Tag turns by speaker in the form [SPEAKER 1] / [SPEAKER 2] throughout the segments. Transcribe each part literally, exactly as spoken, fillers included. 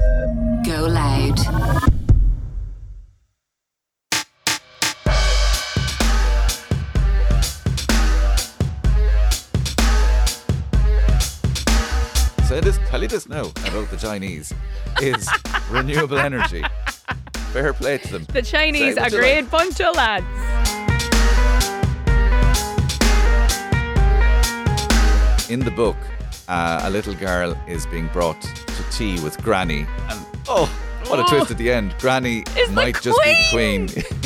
[SPEAKER 1] Go loud.
[SPEAKER 2] So this, tell you this now about the Chinese is renewable energy. Fair play to them.
[SPEAKER 3] The Chinese
[SPEAKER 2] Say
[SPEAKER 3] are
[SPEAKER 2] what
[SPEAKER 3] a
[SPEAKER 2] you
[SPEAKER 3] great
[SPEAKER 2] like.
[SPEAKER 3] bunch of lads.
[SPEAKER 2] In the book, uh, a little girl is being brought to tea with Granny. And oh, what a
[SPEAKER 3] Oh.
[SPEAKER 2] twist at the end. Granny
[SPEAKER 3] Is the
[SPEAKER 2] might just be the queen.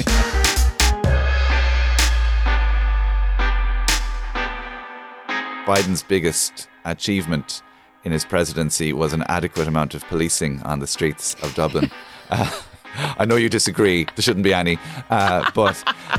[SPEAKER 2] Biden's biggest achievement in his presidency was an adequate amount of policing on the streets of Dublin. uh, I know you disagree. There shouldn't be any. Uh, but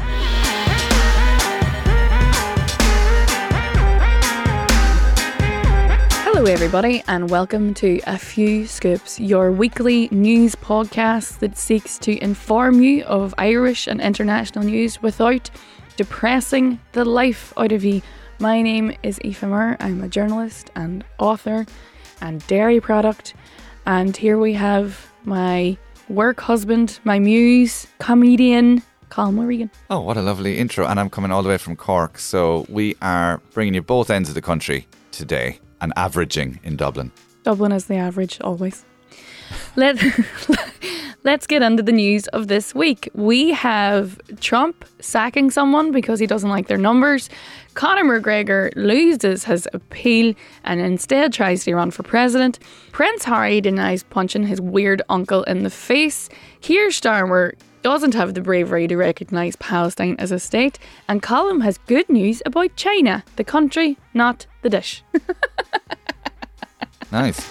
[SPEAKER 3] Hello, everybody, and welcome to A Few Scoops, your weekly news podcast that seeks to inform you of Irish and international news without depressing the life out of you. My name is Aoife Moore. I'm a journalist and author and dairy product. And here we have my work husband, my muse, comedian, Colm O'Regan.
[SPEAKER 2] oh, what a lovely intro. And I'm coming all the way from Cork. So we are bringing you both ends of the country today and averaging in Dublin.
[SPEAKER 3] Dublin is the average, always. Let, let's get into the news of this week. We have Trump sacking someone because he doesn't like their numbers. Conor McGregor loses his appeal and instead tries to run for president. Prince Harry denies punching his weird uncle in the face. Keir Starmer doesn't have the bravery to recognise Palestine as a state. And Colm has good news about China, the country, not the dish.
[SPEAKER 2] Nice.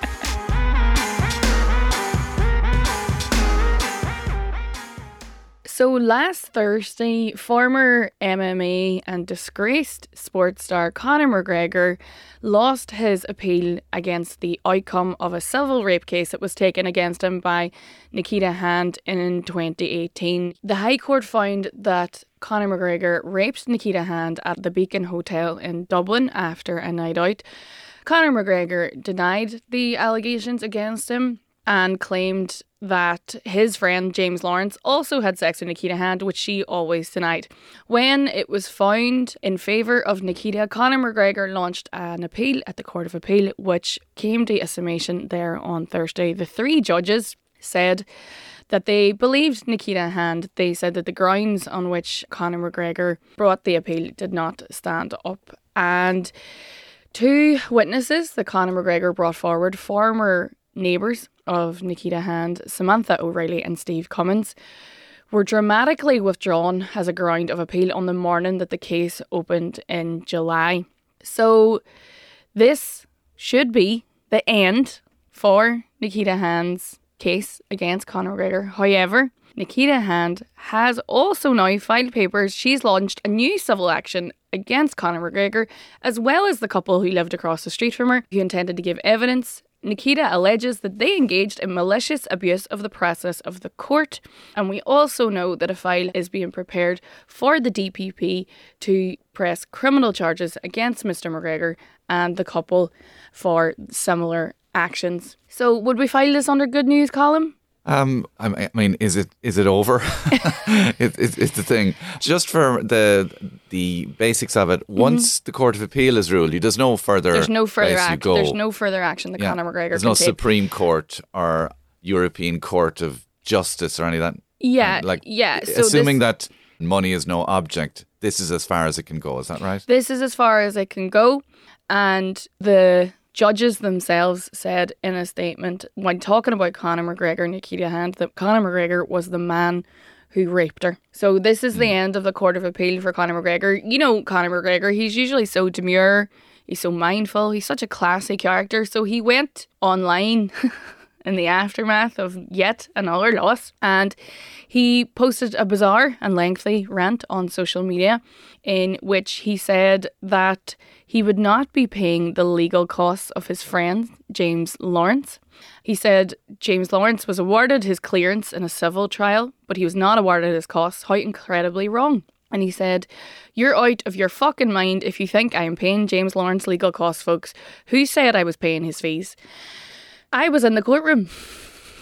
[SPEAKER 3] So last Thursday, former M M A and disgraced sports star Conor McGregor lost his appeal against the outcome of a civil rape case that was taken against him by Nikita Hand in twenty eighteen. The High Court found that Conor McGregor raped Nikita Hand at the Beacon Hotel in Dublin after a night out. Conor McGregor denied the allegations against him and claimed that his friend James Lawrence also had sex with Nikita Hand, which she always denied. When it was found in favour of Nikita, Conor McGregor launched an appeal at the Court of Appeal, which came to a summation there on Thursday. The three judges said that they believed Nikita Hand. They said that the grounds on which Conor McGregor brought the appeal did not stand up. And two witnesses that Conor McGregor brought forward, former neighbours of Nikita Hand, Samantha O'Reilly and Steve Cummins, were dramatically withdrawn as a ground of appeal on the morning that the case opened in July. So this should be the end for Nikita Hand's case against Conor McGregor. However, Nikita Hand has also now filed papers. She's launched a new civil action against Conor McGregor, as well as the couple who lived across the street from her, who intended to give evidence. Nikita alleges that they engaged in malicious abuse of the process of the court. And we also know that a file is being prepared for the D P P to press criminal charges against Mister McGregor and the couple for similar actions. So would we file this under good news column?
[SPEAKER 2] Um, I mean, is it is it over? it, it, it's the thing. Just for the the basics of it, once mm-hmm. the Court of Appeal is ruled, there's no further.
[SPEAKER 3] There's no further
[SPEAKER 2] action.
[SPEAKER 3] action. There's no further action that yeah. Conor McGregor
[SPEAKER 2] There's
[SPEAKER 3] can
[SPEAKER 2] no
[SPEAKER 3] take.
[SPEAKER 2] Supreme Court or European Court of Justice or any of that.
[SPEAKER 3] Yeah,
[SPEAKER 2] and like
[SPEAKER 3] yeah. So
[SPEAKER 2] assuming
[SPEAKER 3] this,
[SPEAKER 2] that money is no object, this is as far as it can go. Is that right?
[SPEAKER 3] This is as far as it can go, and the judges themselves said in a statement when talking about Conor McGregor and Nikita Hand that Conor McGregor was the man who raped her. So this is mm. the end of the Court of Appeal for Conor McGregor. You know Conor McGregor, he's usually so demure, he's so mindful, he's such a classy character. So he went online in the aftermath of yet another loss, and he posted a bizarre and lengthy rant on social media in which he said that he would not be paying the legal costs of his friend James Lawrence. He said James Lawrence was awarded his clearance in a civil trial, but he was not awarded his costs. How incredibly wrong. And he said, "You're out of your fucking mind if you think I am paying James Lawrence legal costs, folks. Who said I was paying his fees? I was in the courtroom.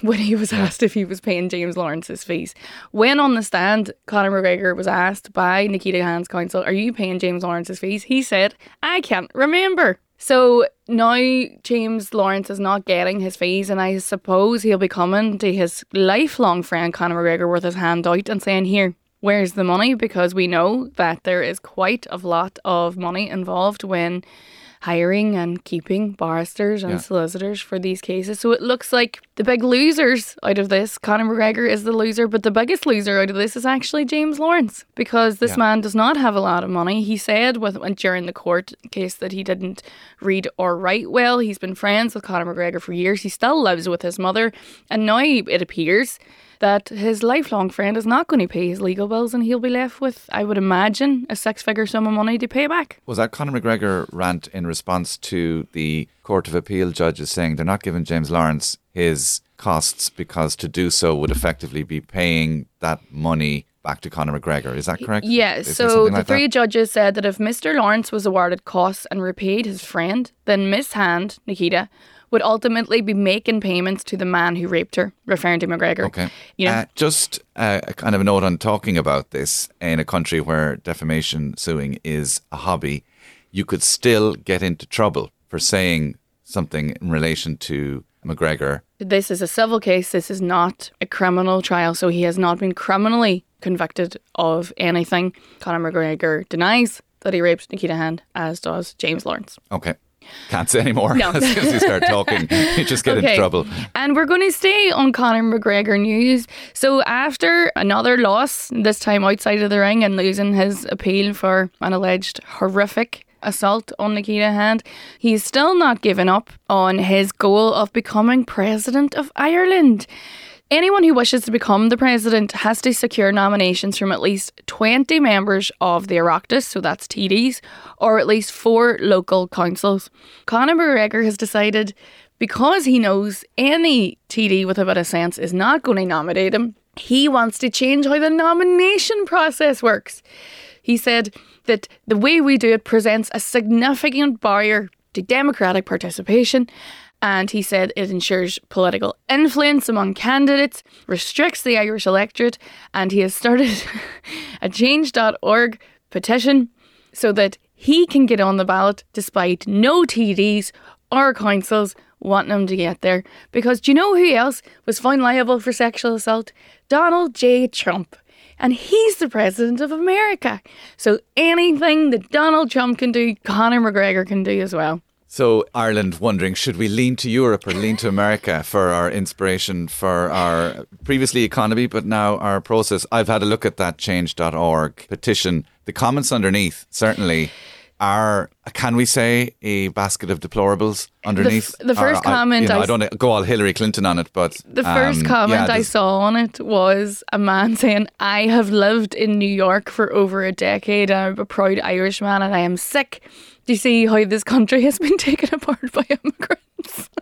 [SPEAKER 3] when he was asked if he was paying James Lawrence's fees. When on the stand, Conor McGregor was asked by Nikita Hand's counsel, are you paying James Lawrence's fees? He said, I can't remember. So now James Lawrence is not getting his fees, and I suppose he'll be coming to his lifelong friend Conor McGregor with his hand out and saying, here, where's the money? Because we know that there is quite a lot of money involved when hiring and keeping barristers and yeah. solicitors for these cases. So it looks like the big losers out of this, Conor McGregor is the loser, but the biggest loser out of this is actually James Lawrence, because this yeah. man does not have a lot of money. He said with, during the court case that he didn't read or write well. He's been friends with Conor McGregor for years. He still lives with his mother, and now it appears that his lifelong friend is not going to pay his legal bills, and he'll be left with, I would imagine, a six-figure sum of money to pay back.
[SPEAKER 2] Was that Conor McGregor rant in response to the Court of Appeal judges saying they're not giving James Lawrence his costs because to do so would effectively be paying that money back to Conor McGregor? Is that correct?
[SPEAKER 3] Yeah,
[SPEAKER 2] Is
[SPEAKER 3] so the
[SPEAKER 2] like
[SPEAKER 3] three
[SPEAKER 2] that?
[SPEAKER 3] judges said that if Mister Lawrence was awarded costs and repaid his friend, then Miss Hand, Nikita, would ultimately be making payments to the man who raped her, referring to McGregor.
[SPEAKER 2] Okay.
[SPEAKER 3] You know?
[SPEAKER 2] Uh, just uh, a kind of a note on talking about this in a country where defamation suing is a hobby, you could still get into trouble for saying something in relation to McGregor.
[SPEAKER 3] This is a civil case. This is not a criminal trial, so he has not been criminally convicted of anything. Conor McGregor denies that he raped Nikita Hand, as does James Lawrence.
[SPEAKER 2] Okay. Can't say anymore.
[SPEAKER 3] No.
[SPEAKER 2] As soon as you start talking, you just get
[SPEAKER 3] okay.
[SPEAKER 2] into trouble.
[SPEAKER 3] And we're going to stay on Conor McGregor news. So after another loss, this time outside of the ring, and losing his appeal for an alleged horrific assault on Nikita Hand, he's still not given up on his goal of becoming president of Ireland. Anyone who wishes to become the president has to secure nominations from at least twenty members of the Oireachtas, so that's T Ds, or at least four local councils. Conor McGregor has decided, because he knows any T D with a bit of sense is not going to nominate him, he wants to change how the nomination process works. He said that the way we do it presents a significant barrier to democratic participation. And he said it ensures political influence among candidates, restricts the Irish electorate, and he has started a change dot org petition so that he can get on the ballot despite no T Ds or councils wanting him to get there. Because do you know who else was found liable for sexual assault? Donald J. Trump. And he's the president of America. So anything that Donald Trump can do, Conor McGregor can do as well.
[SPEAKER 2] So Ireland wondering, should we lean to Europe or lean to America for our inspiration for our previously economy, but now our process? I've had a look at that change dot org petition. The comments underneath certainly are, can we say, a basket of deplorables underneath?
[SPEAKER 3] The, f- the first
[SPEAKER 2] or,
[SPEAKER 3] comment...
[SPEAKER 2] I, you know,
[SPEAKER 3] I,
[SPEAKER 2] I don't go all Hillary Clinton on it, but...
[SPEAKER 3] The first
[SPEAKER 2] um,
[SPEAKER 3] comment
[SPEAKER 2] yeah,
[SPEAKER 3] I saw on it was a man saying, I have lived in New York for over a decade. I'm a proud Irishman and I am sick to see how this country has been taken apart by immigrants.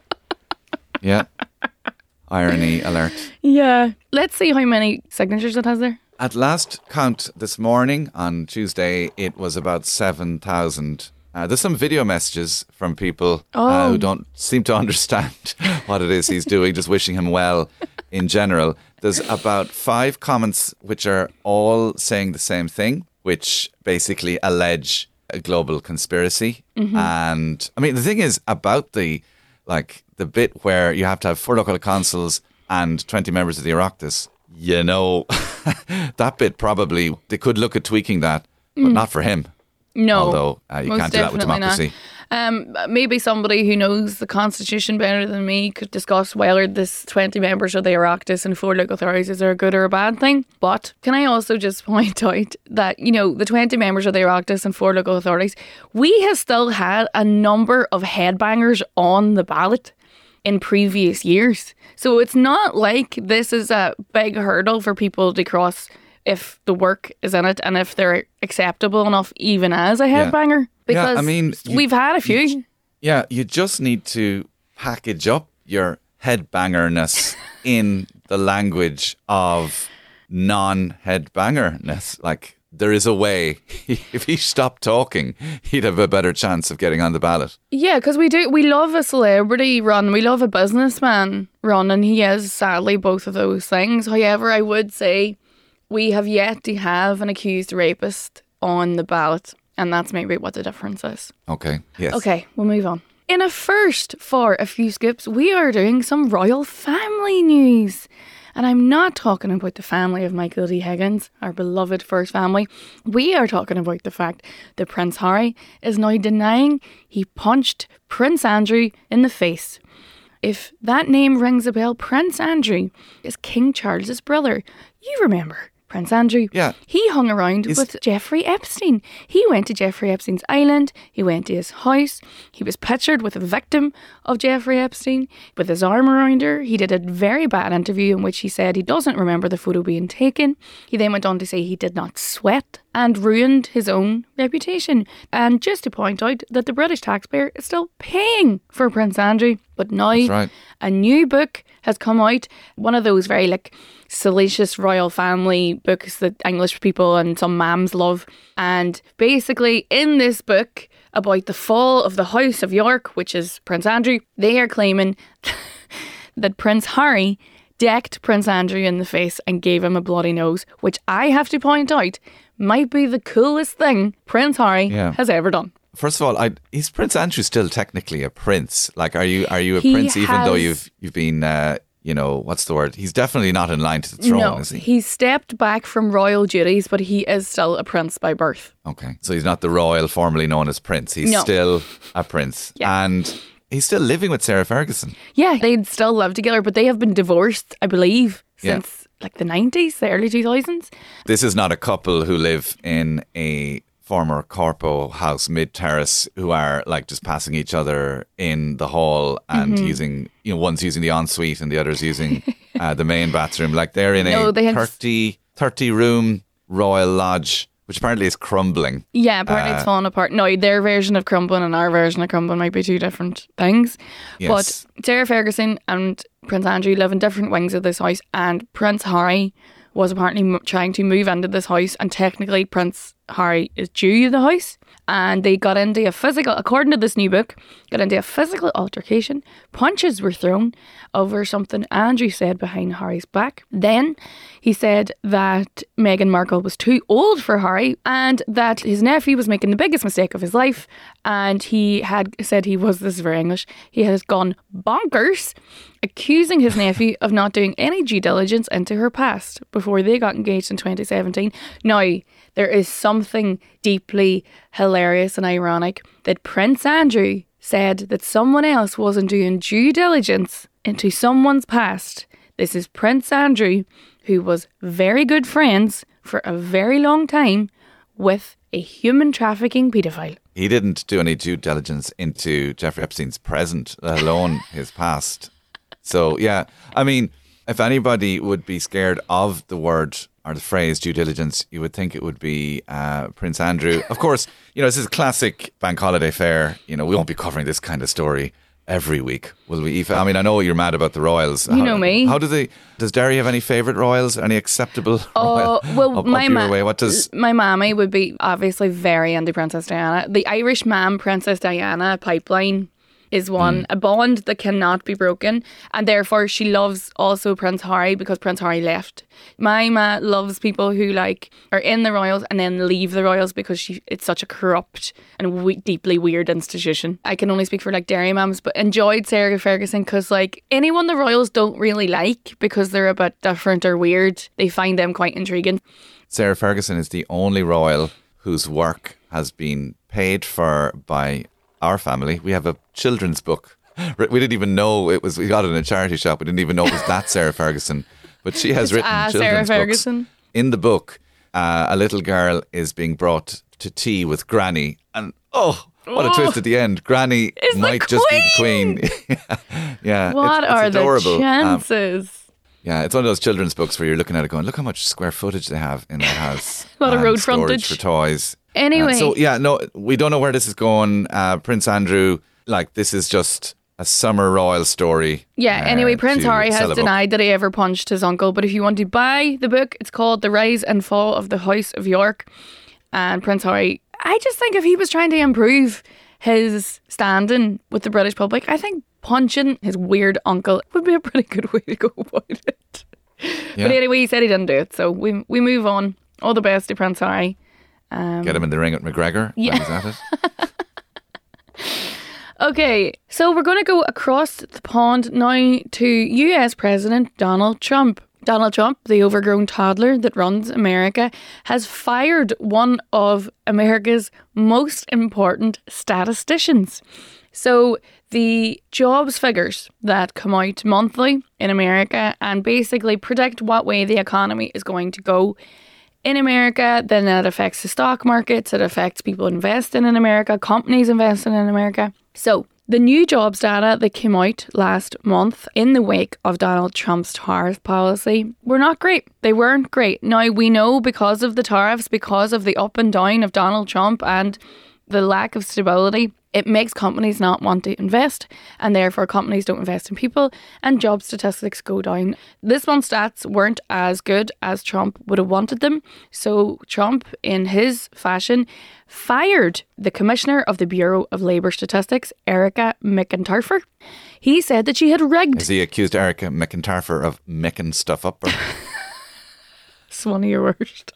[SPEAKER 2] Yeah. Irony alert.
[SPEAKER 3] Yeah. Let's see how many signatures it has there.
[SPEAKER 2] At last count this morning, on Tuesday, it was about seven thousand. Uh, there's some video messages from people
[SPEAKER 3] oh.
[SPEAKER 2] uh, who don't seem to understand what it is he's doing, just wishing him well in general. There's about five comments which are all saying the same thing, which basically allege a global conspiracy. Mm-hmm. And I mean, the thing is about the, like, the bit where you have to have four local councils and twenty members of the Oireachtas, you know, that bit probably, they could look at tweaking that, but mm. not for him.
[SPEAKER 3] No.
[SPEAKER 2] Although uh, you can't do that with democracy.
[SPEAKER 3] Um, maybe somebody who knows the Constitution better than me could discuss whether this twenty members of the Oireachtas and four local authorities is a good or a bad thing. But can I also just point out that, you know, the twenty members of the Oireachtas and four local authorities, we have still had a number of headbangers on the ballot in previous years. So it's not like this is a big hurdle for people to cross if the work is in it and if they're acceptable enough even as a headbanger. Yeah. Because
[SPEAKER 2] yeah, I mean, you,
[SPEAKER 3] we've had a few.
[SPEAKER 2] You, yeah, you just need to package up your headbangerness in the language of non-headbangerness. Like, there is a way. If he stopped talking, he'd have a better chance of getting on the ballot.
[SPEAKER 3] Yeah, because we do. We love a celebrity run. We love a businessman running. He is sadly both of those things. However, I would say we have yet to have an accused rapist on the ballot, and that's maybe what the difference is.
[SPEAKER 2] Okay, yes.
[SPEAKER 3] Okay, we'll move on. In a first for a few skips, we are doing some royal family news. And I'm not talking about the family of Michael D. Higgins, our beloved first family. We are talking about the fact that Prince Harry is now denying he punched Prince Andrew in the face. If that name rings a bell, Prince Andrew is King Charles's brother. You remember Prince Andrew?
[SPEAKER 2] Yeah.
[SPEAKER 3] He hung around
[SPEAKER 2] Is-
[SPEAKER 3] with Jeffrey Epstein. He went to Jeffrey Epstein's island. He went to his house. He was pictured with a victim of Jeffrey Epstein with his arm around her. He did a very bad interview in which he said he doesn't remember the photo being taken. He then went on to say he did not sweat and ruined his own reputation. And just to point out that the British taxpayer is still paying for Prince Andrew. But now
[SPEAKER 2] That's right.
[SPEAKER 3] a new book has come out, one of those very like salacious royal family books that English people and some mams love. And basically in this book about the fall of the House of York, which is Prince Andrew, they are claiming that Prince Harry decked Prince Andrew in the face and gave him a bloody nose, which I have to point out might be the coolest thing Prince Harry
[SPEAKER 2] Yeah.
[SPEAKER 3] has ever done.
[SPEAKER 2] First of all, I, is Prince Andrew still technically a prince? Like, are you are you a
[SPEAKER 3] He
[SPEAKER 2] prince even though
[SPEAKER 3] has-
[SPEAKER 2] you've you've been, uh, you know, what's the word? He's definitely not in line to the throne,
[SPEAKER 3] No,
[SPEAKER 2] is he?
[SPEAKER 3] he's stepped back from royal duties, but he is still a prince by birth.
[SPEAKER 2] Okay, so he's not the royal formerly known as prince. He's
[SPEAKER 3] No.
[SPEAKER 2] still a prince,
[SPEAKER 3] Yeah.
[SPEAKER 2] and he's still living with Sarah Ferguson.
[SPEAKER 3] Yeah, they'd still live together, but they have been divorced, I believe,
[SPEAKER 2] Yeah.
[SPEAKER 3] since like the nineties, the early two thousands.
[SPEAKER 2] This is not a couple who live in a former corpo house mid terrace who are like just passing each other in the hall and
[SPEAKER 3] Mm-hmm.
[SPEAKER 2] using, you know, one's using the ensuite and the other's using uh, the main bathroom. Like they're in
[SPEAKER 3] No,
[SPEAKER 2] a
[SPEAKER 3] they have-
[SPEAKER 2] thirty, thirty room royal lodge, which apparently is crumbling.
[SPEAKER 3] Yeah, apparently
[SPEAKER 2] Uh,
[SPEAKER 3] it's falling apart. No, their version of crumbling and our version of crumbling might be two different things.
[SPEAKER 2] Yes.
[SPEAKER 3] But Sarah Ferguson and Prince Andrew live in different wings of this house, and Prince Harry was apparently m- trying to move into this house, and technically Prince Harry is due to the house. And they got into a physical, according to this new book, got into a physical altercation. Punches were thrown over something Andrew said behind Harry's back. Then he said that Meghan Markle was too old for Harry and that his nephew was making the biggest mistake of his life. And he had said he was, this is very English, he has gone bonkers, accusing his nephew of not doing any due diligence into her past before they got engaged in twenty seventeen. Now, there is something deeply hilarious and ironic that Prince Andrew said that someone else wasn't doing due diligence into someone's past. This is Prince Andrew, who was very good friends for a very long time with a human trafficking paedophile.
[SPEAKER 2] He didn't do any due diligence into Jeffrey Epstein's present, let alone his past. So, yeah, I mean, if anybody would be scared of the word or the phrase due diligence, you would think it would be uh, Prince Andrew. Of course, you know, this is a classic bank holiday fare. You know, we won't be covering this kind of story every week, will we, Aoife? I mean, I know you're mad about the royals.
[SPEAKER 3] You
[SPEAKER 2] how,
[SPEAKER 3] know me.
[SPEAKER 2] How do they, does Derry have any favourite royals? Any acceptable royal?
[SPEAKER 3] Oh, well,
[SPEAKER 2] up,
[SPEAKER 3] my
[SPEAKER 2] up your
[SPEAKER 3] ma-
[SPEAKER 2] way? What does...
[SPEAKER 3] my mammy would be obviously very into Princess Diana. The Irish mam Princess Diana pipeline is one, a bond that cannot be broken, and therefore she loves also Prince Harry because Prince Harry left. My ma loves people who like are in the royals and then leave the royals because she it's such a corrupt and we- deeply weird institution. I can only speak for like Derry mums, but enjoyed Sarah Ferguson because like anyone the royals don't really like because they're a bit different or weird, they find them quite intriguing.
[SPEAKER 2] Sarah Ferguson is the only royal whose work has been paid for by our family. We have a children's book. We didn't even know it was, we got it in a charity shop. We didn't even know it was that Sarah Ferguson. But she has
[SPEAKER 3] It's,
[SPEAKER 2] written
[SPEAKER 3] uh, Sarah
[SPEAKER 2] children's
[SPEAKER 3] Ferguson.
[SPEAKER 2] books. In the book, uh, a little girl is being brought to tea with Granny. And oh, what a
[SPEAKER 3] Oh.
[SPEAKER 2] twist at the end. Granny
[SPEAKER 3] Is the
[SPEAKER 2] might just be the queen. yeah.
[SPEAKER 3] What
[SPEAKER 2] it's, it's
[SPEAKER 3] are
[SPEAKER 2] adorable.
[SPEAKER 3] the
[SPEAKER 2] Um,
[SPEAKER 3] chances?
[SPEAKER 2] yeah, it's one of those children's books where you're looking at it going, look how much square footage they have in that house.
[SPEAKER 3] A lot of
[SPEAKER 2] And
[SPEAKER 3] road
[SPEAKER 2] storage
[SPEAKER 3] frontage.
[SPEAKER 2] for toys.
[SPEAKER 3] Anyway.
[SPEAKER 2] Uh, so, yeah, no, we don't know where this is going. Uh, Prince Andrew, like, this is just a summer royal story.
[SPEAKER 3] Yeah,
[SPEAKER 2] uh,
[SPEAKER 3] anyway, Prince
[SPEAKER 2] to
[SPEAKER 3] Harry
[SPEAKER 2] sell
[SPEAKER 3] has
[SPEAKER 2] a book.
[SPEAKER 3] denied that he ever punched his uncle. But if you want to buy the book, it's called The Rise and Fall of the House of York. And Prince Harry, I just think if he was trying to improve his standing with the British public, I think punching his weird uncle would be a pretty good way to go about it.
[SPEAKER 2] Yeah.
[SPEAKER 3] But anyway, he said he didn't do it, so we we move on. All the best to Prince Harry. Um,
[SPEAKER 2] Get him in the ring at McGregor.
[SPEAKER 3] Yeah.
[SPEAKER 2] When he's at it.
[SPEAKER 3] Okay, so we're going to go across the pond now to U S President Donald Trump. Donald Trump, the overgrown toddler that runs America, has fired one of America's most important statisticians. So the jobs figures that come out monthly in America and basically predict what way the economy is going to go in America, then that affects the stock markets, it affects people investing in America, companies investing in America. So the new jobs data that came out last month in the wake of Donald Trump's tariff policy were not great. They weren't great. Now we know because of the tariffs, because of the up and down of Donald Trump and the lack of stability, it makes companies not want to invest, and therefore companies don't invest in people, and job statistics go down. This month's stats weren't as good as Trump would have wanted them, so Trump, in his fashion, fired the Commissioner of the Bureau of Labour Statistics, Erica McIntyre. He said that she had rigged...
[SPEAKER 2] Has he accused Erica McIntyre of making stuff up? Or?
[SPEAKER 3] It's one of your worst.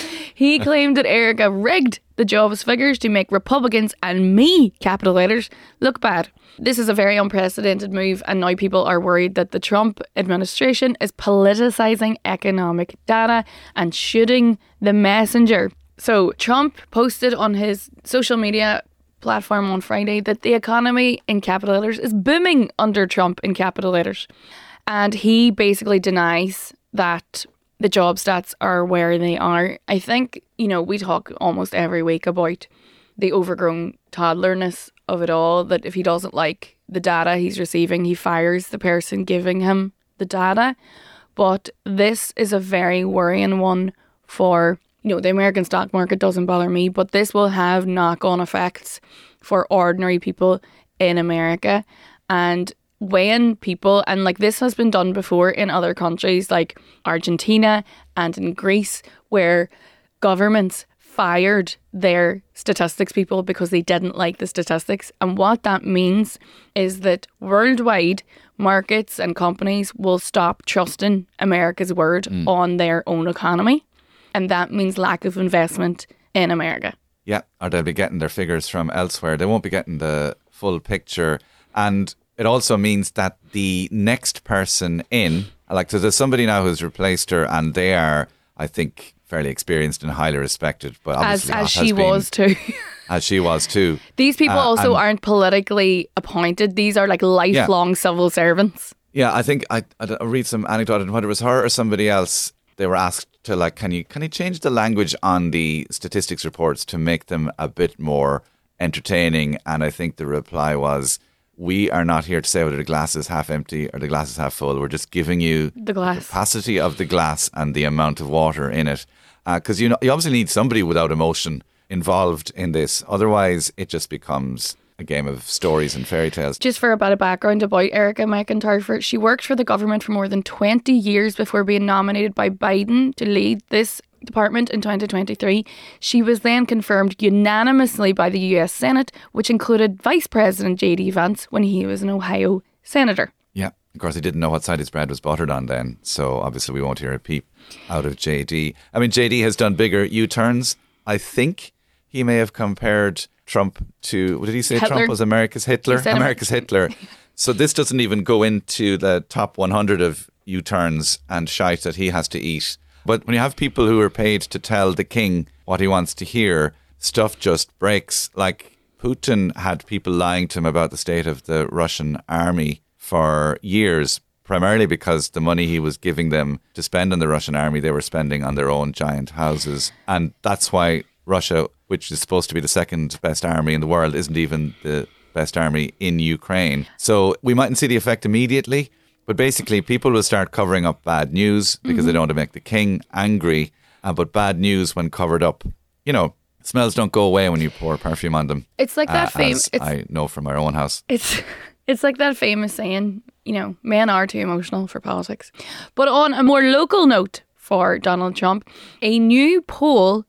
[SPEAKER 3] He claimed that Erica rigged the jobs figures to make Republicans and me, capital letters, look bad. This is a very unprecedented move, and now people are worried that the Trump administration is politicising economic data and shooting the messenger. So Trump posted on his social media platform on Friday that the economy in capital letters is booming under Trump in capital letters. And he basically denies that the job stats are where they are. I think, you know, we talk almost every week about the overgrown toddlerness of it all, that if he doesn't like the data he's receiving, he fires the person giving him the data. But this is a very worrying one for, you know, the American stock market doesn't bother me, but this will have knock-on effects for ordinary people in America. And when people, and like this has been done before in other countries like Argentina and in Greece, where governments fired their statistics people because they didn't like the statistics. And what that means is that worldwide markets and companies will stop trusting America's word mm. on their own economy. And that means lack of investment in America.
[SPEAKER 2] Yeah, or they'll be getting their figures from elsewhere. They won't be getting the full picture. And it also means that the next person in, like, so there's somebody now who's replaced her, and they are, I think, fairly experienced and highly respected. But
[SPEAKER 3] as
[SPEAKER 2] obviously
[SPEAKER 3] as she
[SPEAKER 2] been,
[SPEAKER 3] was too.
[SPEAKER 2] As she was too.
[SPEAKER 3] These people
[SPEAKER 2] uh,
[SPEAKER 3] also aren't politically appointed. These are like lifelong yeah. civil servants.
[SPEAKER 2] Yeah, I think I I read some anecdote, and whether it was her or somebody else, they were asked to like, can you can you change the language on the statistics reports to make them a bit more entertaining? And I think the reply was, we are not here to say whether the glass is half empty or the glass is half full. We're just giving you
[SPEAKER 3] the glass,
[SPEAKER 2] the capacity of the glass and the amount of water in it. Because uh, you know, you obviously need somebody without emotion involved in this. Otherwise, it just becomes a game of stories and fairy tales.
[SPEAKER 3] Just for a bit of background about Erica McIntyre, she worked for the government for more than twenty years before being nominated by Biden to lead this department in twenty twenty-three. She was then confirmed unanimously by the U S Senate, which included Vice President J D Vance when he was an Ohio senator.
[SPEAKER 2] Yeah, of course, he didn't know what side his bread was buttered on then, so obviously we won't hear a peep out of J D. I mean, J D has done bigger U-turns. I think he may have compared Trump to, what did he say?
[SPEAKER 3] Hitler.
[SPEAKER 2] Trump was America's Hitler? America's
[SPEAKER 3] Amer-
[SPEAKER 2] Hitler. So this doesn't even go into the top one hundred of U-turns and shite that he has to eat. But when you have people who are paid to tell the king what he wants to hear, stuff just breaks. Like Putin had people lying to him about the state of the Russian army for years, primarily because the money he was giving them to spend on the Russian army, they were spending on their own giant houses. And that's why Russia, which is supposed to be the second best army in the world, isn't even the best army in Ukraine. So we mightn't see the effect immediately. But basically, people will start covering up bad news because mm-hmm. they don't want to make the king angry. Uh, but bad news, when covered up, you know, smells don't go away when you pour perfume on them.
[SPEAKER 3] It's like that uh, famous.
[SPEAKER 2] I know from our own house.
[SPEAKER 3] It's it's like that famous saying, you know, men are too emotional for politics. But on a more local note for Donald Trump, a new poll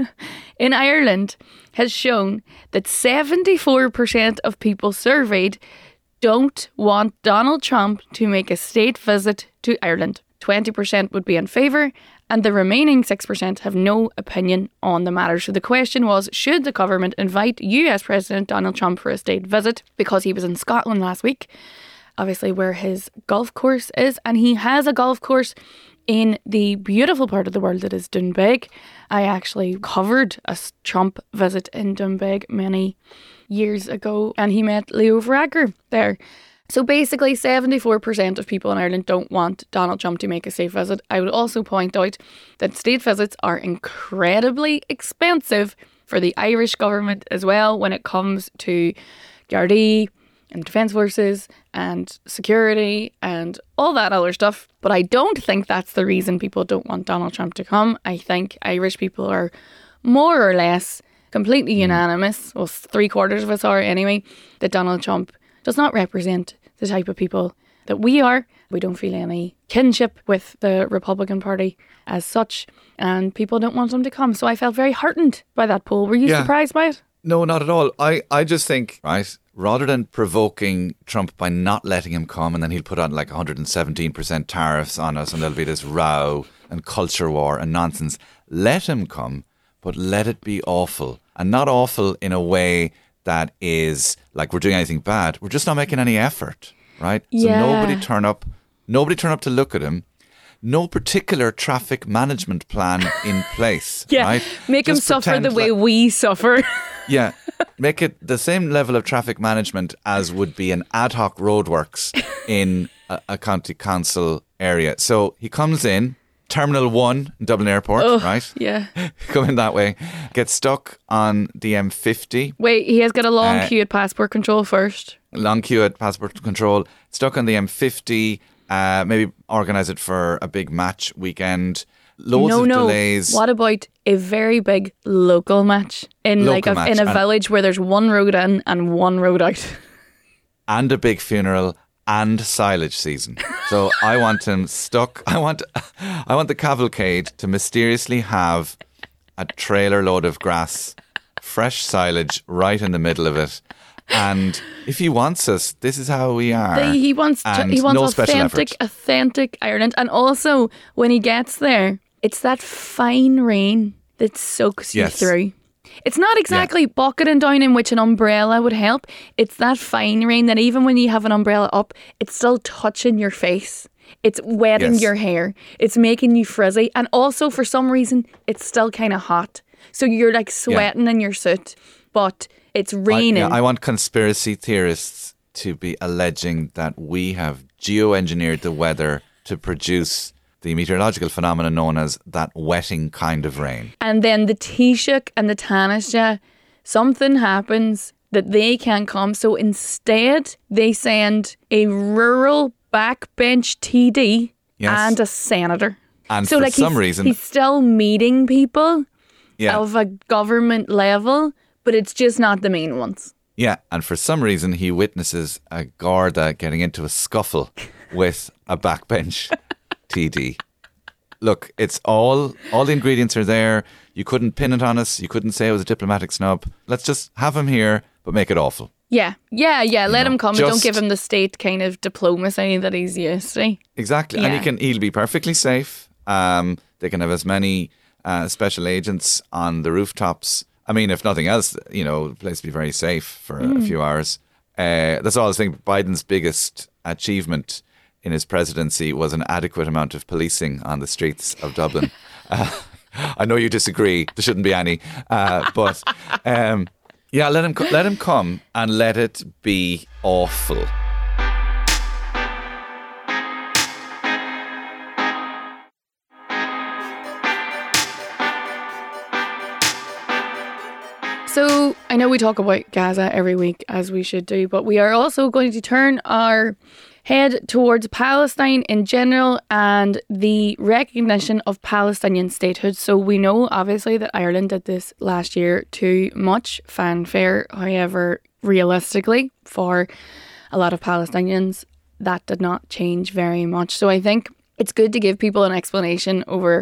[SPEAKER 3] in Ireland has shown that seventy-four percent of people surveyed don't want Donald Trump to make a state visit to Ireland. twenty percent would be in favour, and the remaining six percent have no opinion on the matter. So the question was, should the government invite U S President Donald Trump for a state visit? Because he was in Scotland last week, obviously where his golf course is, and he has a golf course in the beautiful part of the world that is Doonbeg. I actually covered a Trump visit in Doonbeg many years ago, and he met Leo Varadkar there. So basically, seventy-four percent of people in Ireland don't want Donald Trump to make a state visit. I would also point out that state visits are incredibly expensive for the Irish government as well when it comes to Gardaí and Defence Forces and security and all that other stuff. But I don't think that's the reason people don't want Donald Trump to come. I think Irish people are more or less completely unanimous, well, three quarters of us are anyway, that Donald Trump does not represent the type of people that we are. We don't feel any kinship with the Republican Party as such, and people don't want him to come. So I felt very heartened by that poll. Were you
[SPEAKER 2] Yeah.
[SPEAKER 3] surprised by it?
[SPEAKER 2] No, not at all. I, I just think, right, rather than provoking Trump by not letting him come and then he'll put on like one hundred seventeen percent tariffs on us and there'll be this row and culture war and nonsense, let him come, but let it be awful. And not awful in a way that is like we're doing anything bad. We're just not making any effort, right?
[SPEAKER 3] Yeah.
[SPEAKER 2] So nobody turn up, nobody turn up to look at him. No particular traffic management plan in place,
[SPEAKER 3] Yeah,
[SPEAKER 2] right?
[SPEAKER 3] make him
[SPEAKER 2] Just
[SPEAKER 3] suffer the
[SPEAKER 2] pretend
[SPEAKER 3] way
[SPEAKER 2] like-
[SPEAKER 3] we suffer.
[SPEAKER 2] Yeah, make it the same level of traffic management as would be an ad hoc roadworks in a, a county council area. So he comes in, Terminal one, Dublin Airport,
[SPEAKER 3] Oh,
[SPEAKER 2] right?
[SPEAKER 3] yeah.
[SPEAKER 2] Coming that way, gets stuck on the M fifty.
[SPEAKER 3] Wait, he has got a long
[SPEAKER 2] Uh,
[SPEAKER 3] queue at passport control first.
[SPEAKER 2] Long queue at passport control, stuck on the M fifty, uh, maybe organise it for a big match weekend. Loads
[SPEAKER 3] no,
[SPEAKER 2] of
[SPEAKER 3] no.
[SPEAKER 2] delays.
[SPEAKER 3] What about a very big local match in
[SPEAKER 2] Local
[SPEAKER 3] like a,
[SPEAKER 2] match,
[SPEAKER 3] in a
[SPEAKER 2] and-
[SPEAKER 3] village where there's one road in and one road out?
[SPEAKER 2] And a big funeral and silage season. So I want him stuck. I want I want the cavalcade to mysteriously have a trailer load of grass, fresh silage right in the middle of it. And if he wants us, this is how we are.
[SPEAKER 3] They, he wants to,
[SPEAKER 2] And
[SPEAKER 3] he wants
[SPEAKER 2] no special
[SPEAKER 3] authentic,
[SPEAKER 2] effort.
[SPEAKER 3] authentic Ireland. And also, when he gets there, it's that fine rain that soaks you
[SPEAKER 2] Yes.
[SPEAKER 3] through. It's not exactly bucketing down in which an umbrella would help. It's that fine rain that even when you have an umbrella up, it's still touching your face. It's wetting
[SPEAKER 2] Yes.
[SPEAKER 3] your hair. It's making you frizzy. And also, for some reason, it's still kind of hot. So you're like sweating in your suit, but it's
[SPEAKER 2] I,
[SPEAKER 3] raining.
[SPEAKER 2] yeah, I want conspiracy theorists to be alleging that we have geoengineered the weather to produce the meteorological phenomenon known as that wetting kind of rain.
[SPEAKER 3] And then the Taoiseach and the Taoiseach, something happens that they can't come. So instead, they send a rural backbench T D
[SPEAKER 2] Yes.
[SPEAKER 3] and a senator.
[SPEAKER 2] And
[SPEAKER 3] so
[SPEAKER 2] for
[SPEAKER 3] like
[SPEAKER 2] some
[SPEAKER 3] he's,
[SPEAKER 2] reason,
[SPEAKER 3] he's still meeting people
[SPEAKER 2] yeah,
[SPEAKER 3] of a government level, but it's just not the main ones.
[SPEAKER 2] yeah, and for some reason he witnesses a Garda getting into a scuffle with a backbench T D. Look, it's all all the ingredients are there. You couldn't pin it on us. You couldn't say it was a diplomatic snub. Let's just have him here, but make it awful.
[SPEAKER 3] Yeah, yeah, yeah. Let
[SPEAKER 2] know,
[SPEAKER 3] him come. and Don't
[SPEAKER 2] just-
[SPEAKER 3] give him the state kind of diplomacy that he's used to.
[SPEAKER 2] Exactly, and
[SPEAKER 3] Yeah.
[SPEAKER 2] he can. He'll be perfectly safe. Um, they can have as many uh, special agents on the rooftops. I mean, if nothing else, you know, the place will be very safe for a, a few hours. Uh, that's all I was thinking. Biden's biggest achievement in his presidency was an adequate amount of policing on the streets of Dublin. uh, I know you disagree. There shouldn't be any, uh, but um, yeah, let him co- let him come and let it be awful.
[SPEAKER 3] So I know we talk about Gaza every week, as we should do, but we are also going to turn our head towards Palestine in general and the recognition of Palestinian statehood. So we know, obviously, that Ireland did this last year to much fanfare. However, realistically, for a lot of Palestinians, that did not change very much. So I think it's good to give people an explanation over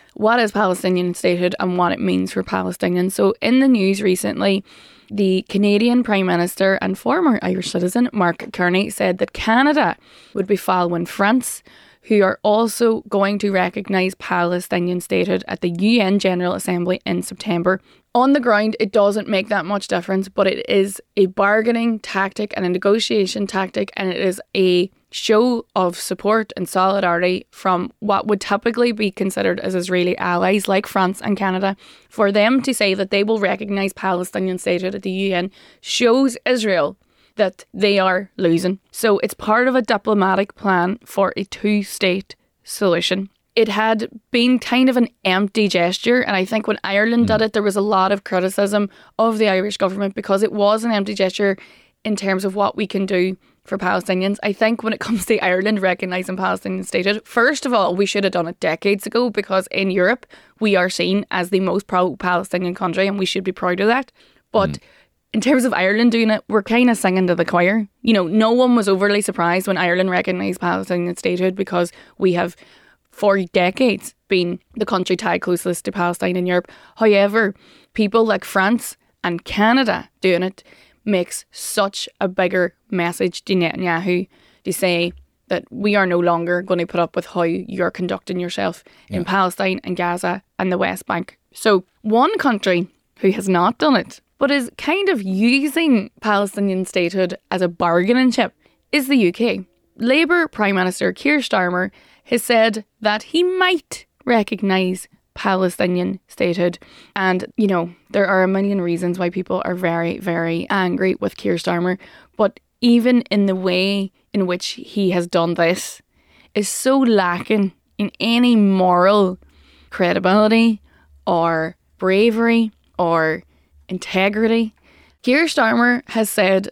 [SPEAKER 3] what is Palestinian statehood and what it means for Palestinians. So in the news recently, the Canadian Prime Minister and former Irish citizen Mark Carney said that Canada would be following France, who are also going to recognise Palestinian statehood at the U N General Assembly in September. On the ground, it doesn't make that much difference, but it is a bargaining tactic and a negotiation tactic, and it is a show of support and solidarity from what would typically be considered as Israeli allies like France and Canada. For them to say that they will recognise Palestinian statehood at the U N shows Israel that they are losing. So it's part of a diplomatic plan for a two-state solution. It had been kind of an empty gesture, and I think when Ireland did it, there was a lot of criticism of the Irish government because it was an empty gesture in terms of what we can do for Palestinians. I think when it comes to Ireland recognising Palestinian statehood, first of all, we should have done it decades ago, because in Europe, we are seen as the most pro-Palestinian country and we should be proud of that. But mm. in terms of Ireland doing it, we're kind of singing to the choir. You know, no one was overly surprised when Ireland recognised Palestinian statehood because we have for decades been the country tied closest to Palestine in Europe. However, people like France and Canada doing it makes such a bigger message to Netanyahu to say that we are no longer going to put up with how you're conducting yourself yeah. in Palestine and Gaza and the West Bank. So one country who has not done it, but is kind of using Palestinian statehood as a bargaining chip, is the U K. Labour Prime Minister Keir Starmer has said that he might recognise Palestinian statehood. And, you know, there are a million reasons why people are very, very angry with Keir Starmer. But even in the way in which he has done this is so lacking in any moral credibility or bravery or integrity. Keir Starmer has said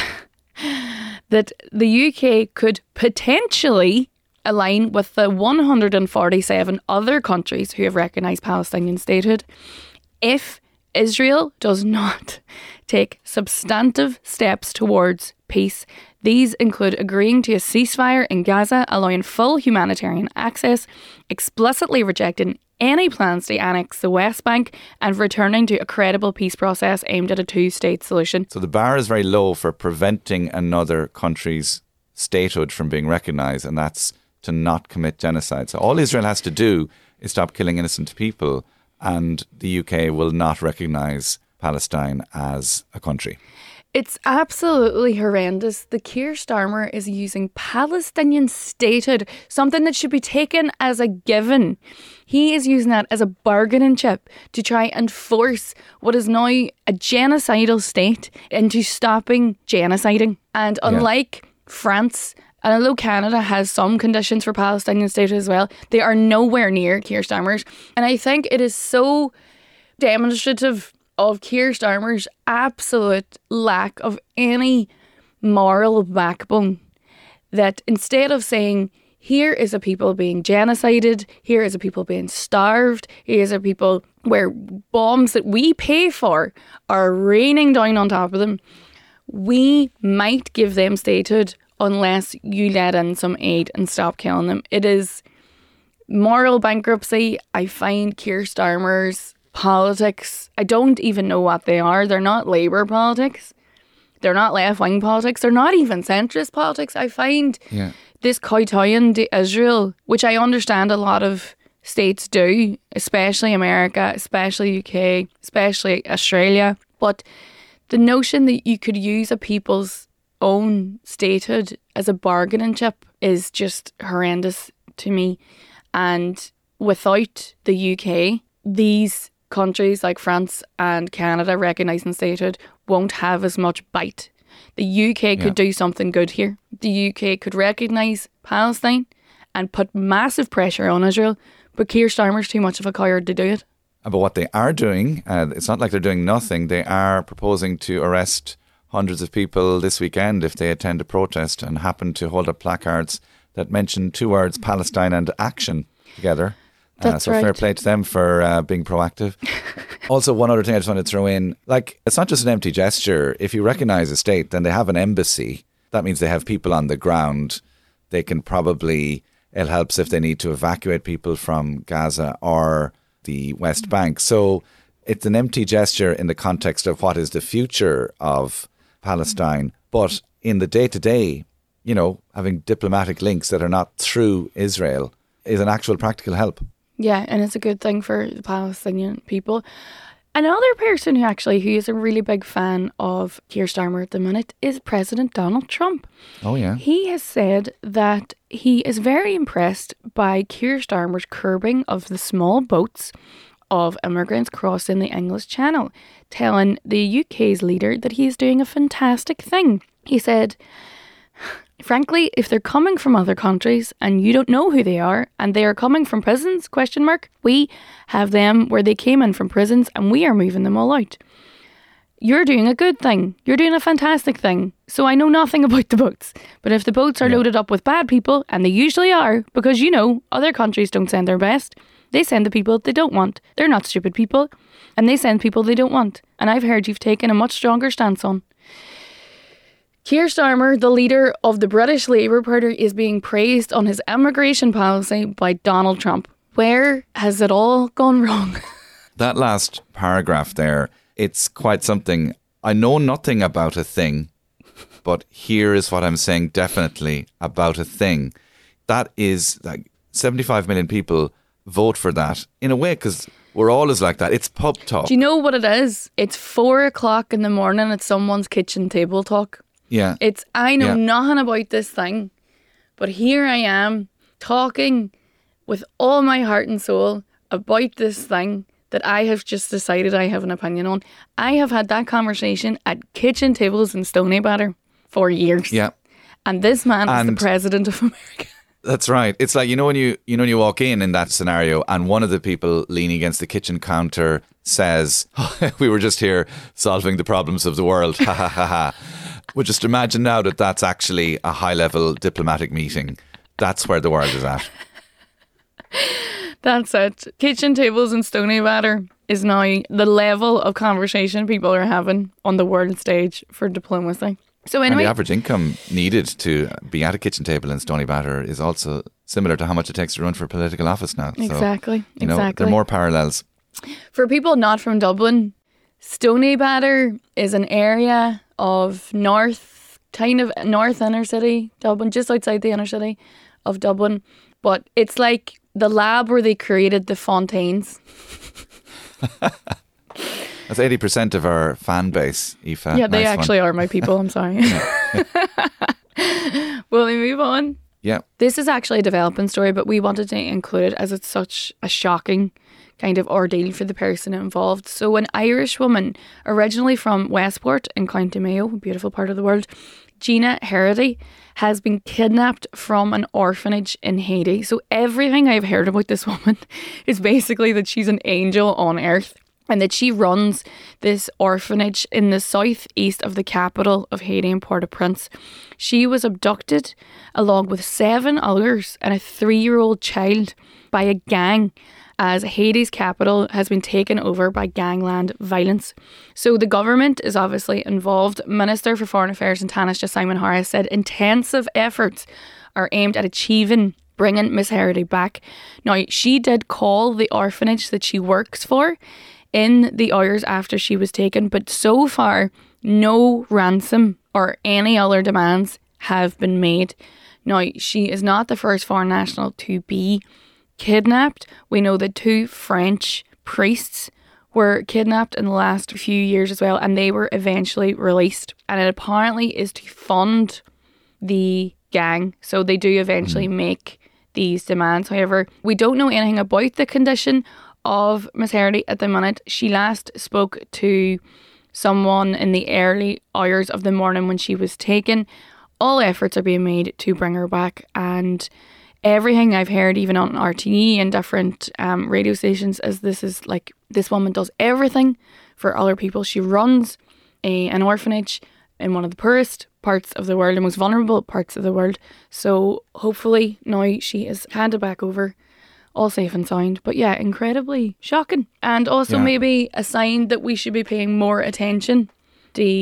[SPEAKER 3] that, that the U K could potentially align with the one hundred forty-seven other countries who have recognised Palestinian statehood if Israel does not take substantive steps towards peace. These include agreeing to a ceasefire in Gaza, allowing full humanitarian access, explicitly rejecting any plans to annex the West Bank, and returning to a credible peace process aimed at a two-state solution.
[SPEAKER 2] So the bar is very low for preventing another country's statehood from being recognised, and that's to not commit genocide. So all Israel has to do is stop killing innocent people, and the U K will not recognise Palestine as a country.
[SPEAKER 3] It's absolutely horrendous. The Keir Starmer is using Palestinian statehood, something that should be taken as a given. He is using that as a bargaining chip to try and force what is now a genocidal state into stopping genociding. And unlike yeah. France, and although Canada has some conditions for Palestinian statehood as well, they are nowhere near Keir Starmer's. And I think it is so demonstrative of Keir Starmer's absolute lack of any moral backbone that instead of saying, here is a people being genocided, here is a people being starved, here is a people where bombs that we pay for are raining down on top of them, we might give them statehood unless you let in some aid and stop killing them. It is moral bankruptcy. I find Keir Starmer's politics, I don't even know what they are. They're not Labour politics. They're not left-wing politics. They're not even centrist politics. I find yeah. this kowtowing to Israel, which I understand a lot of states do, especially America, especially U K, especially Australia. But the notion that you could use a people's own statehood as a bargaining chip is just horrendous to me. And without the U K, these countries like France and Canada recognising statehood won't have as much bite. The U K could yeah. do something good here. The U K could recognise Palestine and put massive pressure on Israel, but Keir Starmer's too much of a coward to do it.
[SPEAKER 2] But what they are doing, uh, it's not like they're doing nothing. They are proposing to arrest hundreds of people this weekend if they attend a protest and happen to hold up placards that mention two words, Palestine and action, together.
[SPEAKER 3] That's
[SPEAKER 2] uh, so
[SPEAKER 3] right.
[SPEAKER 2] fair play to them for uh, being proactive. Also, one other thing I just want to throw in, like, it's not just an empty gesture. If you recognise a state, then they have an embassy. That means they have people on the ground. They can probably It helps if they need to evacuate people from Gaza or the West Bank. So it's an empty gesture in the context of what is the future of Palestine. But in the day-to-day, you know, having diplomatic links that are not through Israel is an actual practical help.
[SPEAKER 3] Yeah, and it's a good thing for the Palestinian people. Another person who actually who is a really big fan of Keir Starmer at the minute is President Donald Trump.
[SPEAKER 2] Oh, yeah.
[SPEAKER 3] He has said that he is very impressed by Keir Starmer's curbing of the small boats of immigrants crossing the English Channel, telling the U K's leader that he is doing a fantastic thing. He said, frankly, if they're coming from other countries and you don't know who they are and they are coming from prisons, question mark, we have them where they came in from prisons and we are moving them all out. You're doing a good thing. You're doing a fantastic thing. So I know nothing about the boats. But if the boats are yeah. loaded up with bad people, and they usually are, because, you know, other countries don't send their best, they send the people they don't want. They're not stupid people. And they send people they don't want. And I've heard you've taken a much stronger stance on. Keir Starmer, the leader of the British Labour Party, is being praised on his immigration policy by Donald Trump. Where has it all gone wrong?
[SPEAKER 2] That last paragraph there, it's quite something. I know nothing about a thing, but here is what I'm saying definitely about a thing. That is like seventy-five million people vote for that in a way because we're always like that. It's pub talk.
[SPEAKER 3] Do you know what it is? It's four o'clock in the morning at someone's kitchen table talk.
[SPEAKER 2] Yeah.
[SPEAKER 3] It's, I know
[SPEAKER 2] yeah.
[SPEAKER 3] nothing about this thing, but here I am talking with all my heart and soul about this thing that I have just decided I have an opinion on. I have had that conversation at kitchen tables in Stoneybatter for years.
[SPEAKER 2] Yeah.
[SPEAKER 3] And this man
[SPEAKER 2] and
[SPEAKER 3] is the president of America.
[SPEAKER 2] That's right. It's like, you know, when you, you know, when you walk in in that scenario and one of the people leaning against the kitchen counter says, oh, we were just here solving the problems of the world. Ha ha ha ha. Well, just imagine now that that's actually a high level diplomatic meeting. That's where the world is at.
[SPEAKER 3] That's it. Kitchen tables in Stoneybatter is now the level of conversation people are having on the world stage for diplomacy. So anyway,
[SPEAKER 2] and the average income needed to be at a kitchen table in Stoneybatter is also similar to how much it takes to run for political office now.
[SPEAKER 3] Exactly.
[SPEAKER 2] So, you know,
[SPEAKER 3] exactly.
[SPEAKER 2] there are more parallels.
[SPEAKER 3] For people not from Dublin, Stoneybatter is an area of north, kind of north inner city Dublin, just outside the inner city of Dublin. But it's like the lab where they created the fontaines.
[SPEAKER 2] That's eighty percent of our fan base, Aoife.
[SPEAKER 3] Yeah, they
[SPEAKER 2] nice
[SPEAKER 3] actually
[SPEAKER 2] one.
[SPEAKER 3] are my people. I'm sorry. Will we move on?
[SPEAKER 2] Yeah.
[SPEAKER 3] This is actually a developing story, but we wanted to include it as it's such a shocking kind of ordeal for the person involved. So an Irish woman, originally from Westport in County Mayo, a beautiful part of the world, Gina Herity, has been kidnapped from an orphanage in Haiti. So everything I've heard about this woman is basically that she's an angel on earth and that she runs this orphanage in the southeast of the capital of Haiti in Port-au-Prince. She was abducted along with seven others and a three-year-old child by a gang as Haiti's capital has been taken over by gangland violence. So the government is obviously involved. Minister for Foreign Affairs in Taoiseach Simon Harris said intensive efforts are aimed at achieving bringing Miss Herity back. Now, she did call the orphanage that she works for in the hours after she was taken, but so far no ransom or any other demands have been made. Now, she is not the first foreign national to be kidnapped. We know that two French priests were kidnapped in the last few years as well, and they were eventually released. And it apparently is to fund the gang, so they do eventually make these demands. However, we don't know anything about the condition of Miss Herity at the minute. She last spoke to someone in the early hours of the morning when she was taken. All efforts are being made to bring her back, and everything I've heard, even on R T E and different um, radio stations, is this is like this woman does everything for other people. She runs a, an orphanage in one of the poorest parts of the world, the most vulnerable parts of the world. So hopefully now she is handed back over, all safe and sound. But yeah, incredibly shocking. And also
[SPEAKER 2] yeah.
[SPEAKER 3] maybe a sign that we should be paying more attention to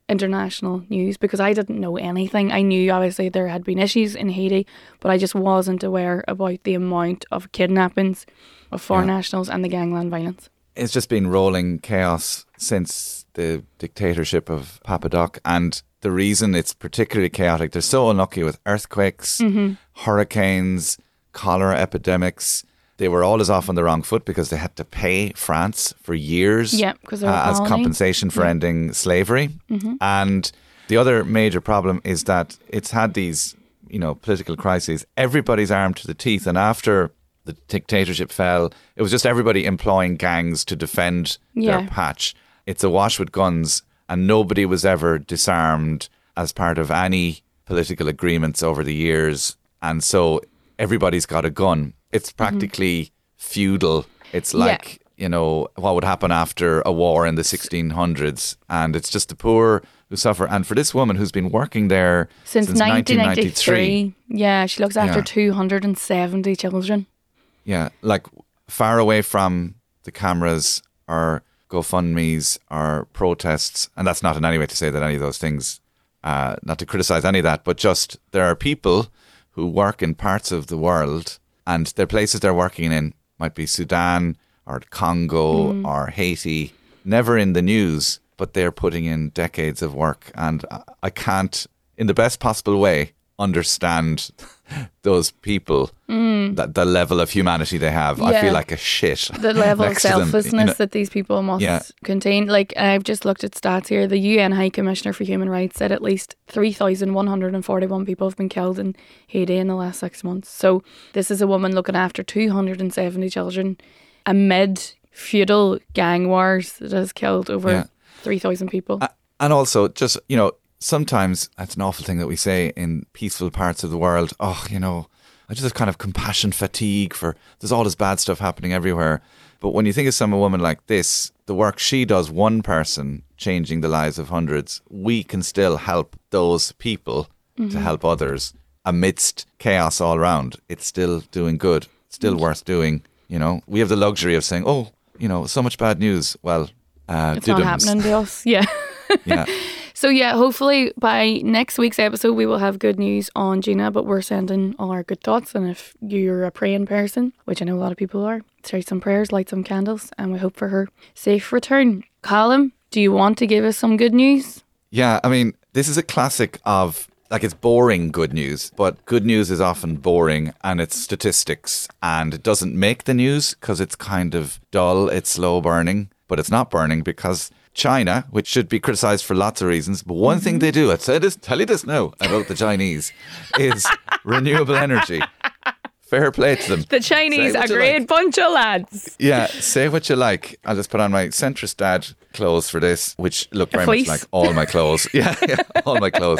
[SPEAKER 3] international news because I didn't know anything. I knew obviously there had been issues in Haiti, but I just wasn't aware about the amount of kidnappings of foreign
[SPEAKER 2] Yeah.
[SPEAKER 3] nationals and the gangland violence.
[SPEAKER 2] It's just been rolling chaos since the dictatorship of Papa Doc. And the reason it's particularly chaotic, they're so unlucky with earthquakes,
[SPEAKER 3] Mm-hmm.
[SPEAKER 2] hurricanes, cholera epidemics. They were always off on the wrong foot because they had to pay France for years
[SPEAKER 3] Yeah, because they were
[SPEAKER 2] uh, as
[SPEAKER 3] colony.
[SPEAKER 2] compensation for
[SPEAKER 3] Yeah.
[SPEAKER 2] ending slavery.
[SPEAKER 3] Mm-hmm.
[SPEAKER 2] And the other major problem is that it's had these, you know, political crises. Everybody's armed to the teeth. And after the dictatorship fell, it was just everybody employing gangs to defend
[SPEAKER 3] Yeah.
[SPEAKER 2] their patch. It's awash with guns, and nobody was ever disarmed as part of any political agreements over the years. And so everybody's got a gun. It's practically feudal. It's
[SPEAKER 3] Yeah.
[SPEAKER 2] like, you know, what would happen after a war in the sixteen hundreds. And it's just the poor who suffer. And for this woman who's been working there
[SPEAKER 3] Since,
[SPEAKER 2] since,
[SPEAKER 3] nineteen
[SPEAKER 2] nineteen ninety-three,
[SPEAKER 3] ninety-three. Yeah, she looks after
[SPEAKER 2] Yeah.
[SPEAKER 3] two hundred seventy children.
[SPEAKER 2] yeah, like far away from the cameras or GoFundMes or protests. And that's not in any way to say that any of those things, uh, not to criticize any of that, but just there are people who work in parts of the world and their places they're working in might be Sudan or Congo
[SPEAKER 3] Mm.
[SPEAKER 2] or Haiti, never in the news, but they're putting in decades of work. And I- I can't, in the best possible way, understand those people, that the level of humanity they have. I
[SPEAKER 3] Mm. Yeah.
[SPEAKER 2] feel like a shit.
[SPEAKER 3] The level of
[SPEAKER 2] next to them, you
[SPEAKER 3] selflessness
[SPEAKER 2] know.
[SPEAKER 3] that these people must
[SPEAKER 2] Yeah.
[SPEAKER 3] contain. Like, I've just looked at stats here. The U N High Commissioner for Human Rights said at least three thousand one hundred forty-one people have been killed in Haiti in the last six months. So this is a woman looking after two hundred seventy children amid feudal gang wars that has killed over
[SPEAKER 2] Yeah.
[SPEAKER 3] three thousand people.
[SPEAKER 2] A- And also, just, you know, sometimes that's an awful thing that we say in peaceful parts of the world. Oh, you know, I just have kind of compassion fatigue for there's all this bad stuff happening everywhere. But when you think of some woman like this, the work she does, one person changing the lives of hundreds, we can still help those people to help others amidst chaos all around. It's still doing good, still worth doing. You know, we have the luxury of saying, oh, you know, so much bad news. Well, uh,
[SPEAKER 3] It's not
[SPEAKER 2] diddums.
[SPEAKER 3] happening to us. Yeah.
[SPEAKER 2] Yeah.
[SPEAKER 3] So yeah, hopefully by next week's episode we will have good news on Gina, but we're sending all our good thoughts, and if you're a praying person, which I know a lot of people are, say some prayers, light some candles, and we hope for her safe return. Colin, do you want to give us some good news?
[SPEAKER 2] Yeah, I mean, this is a classic of, like, it's boring good news, but good news is often boring and it's statistics and it doesn't make the news because it's kind of dull, it's slow burning, but it's not burning because China, which should be criticized for lots of reasons, but one thing they do, I'd say this, tell you this now about the Chinese, is renewable energy. Fair play to them.
[SPEAKER 3] The Chinese
[SPEAKER 2] Say
[SPEAKER 3] are
[SPEAKER 2] what
[SPEAKER 3] a
[SPEAKER 2] you
[SPEAKER 3] great
[SPEAKER 2] like.
[SPEAKER 3] bunch of lads.
[SPEAKER 2] Yeah, say what you like. I'll just put on my centrist dad clothes for this, which look very
[SPEAKER 3] fleece.
[SPEAKER 2] much like all my clothes. Yeah, yeah, all my clothes.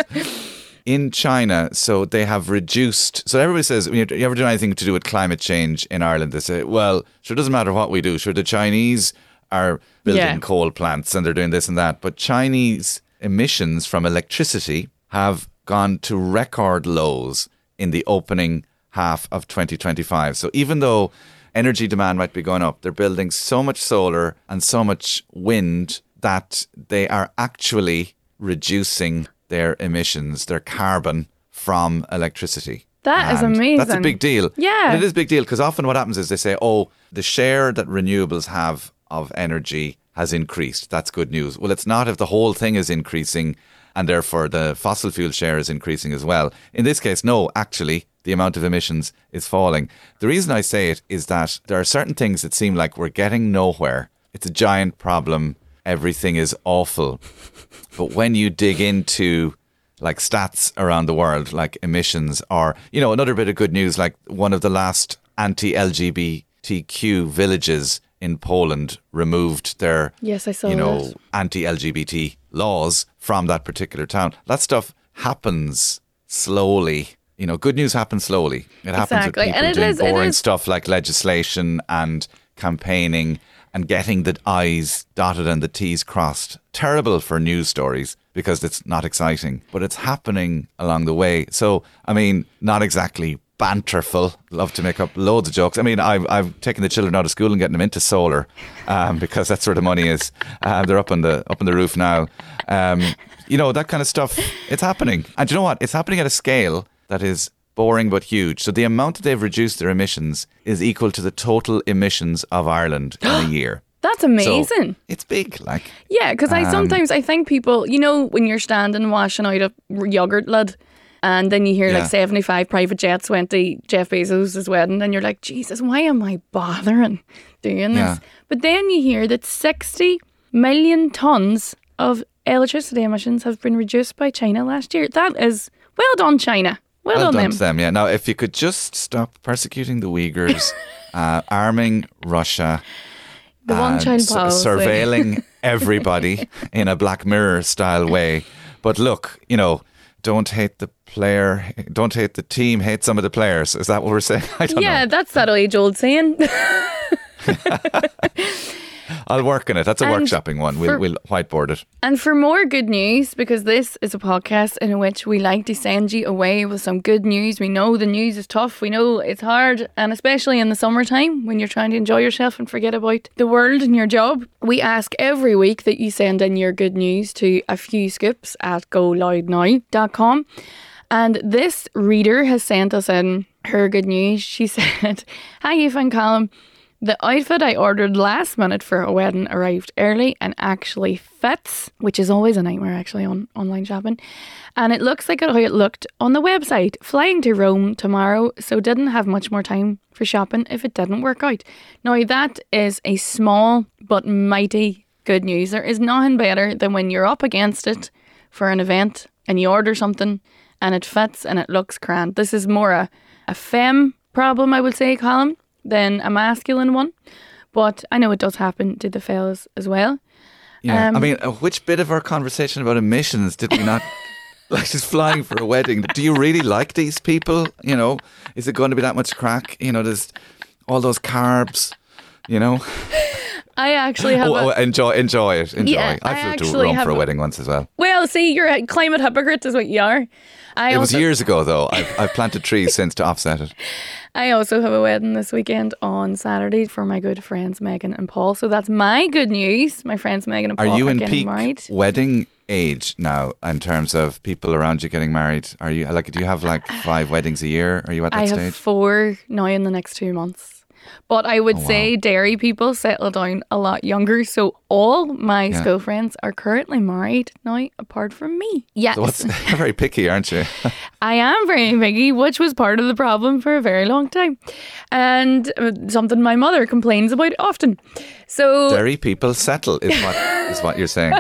[SPEAKER 2] In China, so they have reduced. So everybody says, when you ever do anything to do with climate change in Ireland, they say, well, sure, it doesn't matter what we do. Sure, the Chinese are building
[SPEAKER 3] Yeah.
[SPEAKER 2] coal plants and they're doing this and that. But Chinese emissions from electricity have gone to record lows in the opening half of twenty twenty-five. So even though energy demand might be going up, they're building so much solar and so much wind that they are actually reducing their emissions, their carbon from electricity.
[SPEAKER 3] That is
[SPEAKER 2] And
[SPEAKER 3] amazing.
[SPEAKER 2] That's a big deal.
[SPEAKER 3] Yeah.
[SPEAKER 2] And it is a big deal because often what happens is they say, oh, the share that renewables have of energy has increased. That's good news. Well, it's not if the whole thing is increasing and therefore the fossil fuel share is increasing as well. In this case, no, actually, the amount of emissions is falling. The reason I say it is that there are certain things that seem like we're getting nowhere. It's a giant problem. Everything is awful. But when you dig into like stats around the world, like emissions, or, you know, another bit of good news, like one of the last anti-L G B T Q villages in Poland removed their,
[SPEAKER 3] Yes, I saw
[SPEAKER 2] you know,
[SPEAKER 3] that.
[SPEAKER 2] anti-L G B T laws from that particular town. That stuff happens slowly. You know, good news happens slowly. It happens with
[SPEAKER 3] Exactly.
[SPEAKER 2] people
[SPEAKER 3] And it
[SPEAKER 2] doing
[SPEAKER 3] is- it
[SPEAKER 2] boring
[SPEAKER 3] is-
[SPEAKER 2] stuff like legislation and campaigning and getting the I's dotted and the T's crossed. Terrible for news stories because it's not exciting, but it's happening along the way. So, I mean, not exactly banterful, love to make up loads of jokes. I mean, I've, I've taken the children out of school and getting them into solar um, because that's where the money is. Uh, they're up on the up on the roof now. Um, you know, that kind of stuff, it's happening. And you know what? It's happening at a scale that is boring but huge. So the amount that they've reduced their emissions is equal to the total emissions of Ireland in a year.
[SPEAKER 3] That's amazing.
[SPEAKER 2] So it's big, like.
[SPEAKER 3] Yeah, because I
[SPEAKER 2] Um,
[SPEAKER 3] sometimes I think people, you know, when you're standing washing out a yogurt lid, and then you hear
[SPEAKER 2] Yeah.
[SPEAKER 3] like seventy-five private jets went to Jeff Bezos' wedding, and you're like, Jesus, why am I bothering doing this?
[SPEAKER 2] Yeah.
[SPEAKER 3] But then you hear that sixty million tonnes of electricity emissions have been reduced by China last year. That is well done, China. Well,
[SPEAKER 2] Well
[SPEAKER 3] done,
[SPEAKER 2] done
[SPEAKER 3] them.
[SPEAKER 2] to them, yeah. Now, if you could just stop persecuting the Uyghurs, uh, arming Russia,
[SPEAKER 3] The
[SPEAKER 2] and
[SPEAKER 3] one-child
[SPEAKER 2] su-
[SPEAKER 3] policy.
[SPEAKER 2] surveilling everybody in a Black Mirror style way. But look, you know, don't hate the player, don't hate the team, hate some of the players. Is that what we're saying? I don't
[SPEAKER 3] Yeah,
[SPEAKER 2] know.
[SPEAKER 3] that's that age-old saying.
[SPEAKER 2] I'll work on it. That's a
[SPEAKER 3] And
[SPEAKER 2] workshopping one. We'll,
[SPEAKER 3] for-
[SPEAKER 2] we'll whiteboard it.
[SPEAKER 3] And for more good news, because this is a podcast in which we like to send you away with some good news. We know the news is tough. We know it's hard. And especially in the summertime when you're trying to enjoy yourself and forget about the world and your job. We ask every week that you send in your good news to a few scoops at go loud now dot com. And this reader has sent us in her good news. She said, "Hi, Aoife and Colin. The outfit I ordered last minute for a wedding arrived early and actually fits," which is always a nightmare actually on online shopping. "And it looks like how it looked on the website. Flying to Rome tomorrow, so didn't have much more time for shopping if it didn't work out." Now that is a small but mighty good news. There is nothing better than when you're up against it for an event and you order something and it fits and it looks grand. This is more a, a femme problem, I would say, Colin, than a masculine one. But I know it does happen to the fellas as well.
[SPEAKER 2] Yeah.
[SPEAKER 3] Um,
[SPEAKER 2] I mean, uh, which bit of our conversation about emissions did we not like just flying for a wedding? Do you really like these people? You know, is it going to be that much crack? You know, there's all those carbs, you know.
[SPEAKER 3] I actually have
[SPEAKER 2] Oh,
[SPEAKER 3] a...
[SPEAKER 2] oh, enjoy, enjoy it. Enjoy.
[SPEAKER 3] Yeah,
[SPEAKER 2] I
[SPEAKER 3] I
[SPEAKER 2] flew to
[SPEAKER 3] actually
[SPEAKER 2] Rome
[SPEAKER 3] have
[SPEAKER 2] for a
[SPEAKER 3] a-
[SPEAKER 2] wedding once as well.
[SPEAKER 3] Well, see, you're a climate hypocrite is what you are. I
[SPEAKER 2] It was
[SPEAKER 3] also,
[SPEAKER 2] years ago, though. I've, I've planted trees since to offset it.
[SPEAKER 3] I also have a wedding this weekend on Saturday for my good friends Megan and Paul. So that's my good news. My friends Megan and
[SPEAKER 2] Are
[SPEAKER 3] Paul
[SPEAKER 2] you
[SPEAKER 3] are
[SPEAKER 2] in
[SPEAKER 3] getting
[SPEAKER 2] peak
[SPEAKER 3] married.
[SPEAKER 2] wedding age now in terms of people around you getting married? Are you like, do you have like five weddings a year? Are you at that
[SPEAKER 3] I
[SPEAKER 2] stage?
[SPEAKER 3] have four now in the next two months. But I would
[SPEAKER 2] Oh, wow.
[SPEAKER 3] say dairy people settle down a lot younger. So all my
[SPEAKER 2] Yeah.
[SPEAKER 3] school friends are currently married now, apart from me. Yes,
[SPEAKER 2] So what's, you're very picky, aren't you?
[SPEAKER 3] I am very picky, which was part of the problem for a very long time. And uh, something my mother complains about often. So
[SPEAKER 2] Dairy people settle is what is what you're saying.